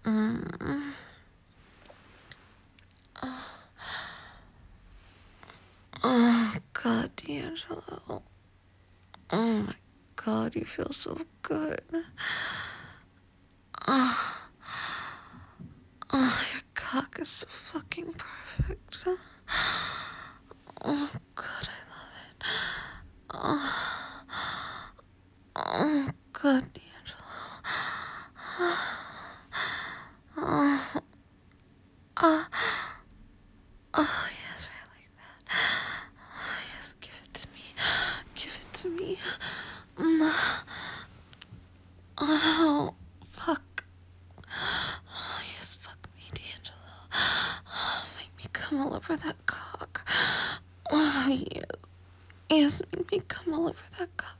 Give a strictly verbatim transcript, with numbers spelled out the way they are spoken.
Mm. Oh, God, D'Angelo. Oh, my God, you feel so good. Oh, oh your cock is so fucking perfect. Oh, God, I love it. Oh, oh God, D'Angelo. Oh, oh, oh, yes, right like that. Oh, yes, give it to me. Give it to me. Mm. Oh, fuck. Oh, yes, fuck me, D'Angelo. Oh, make me come all over that cock. Oh, yes. Yes, make me come all over that cock.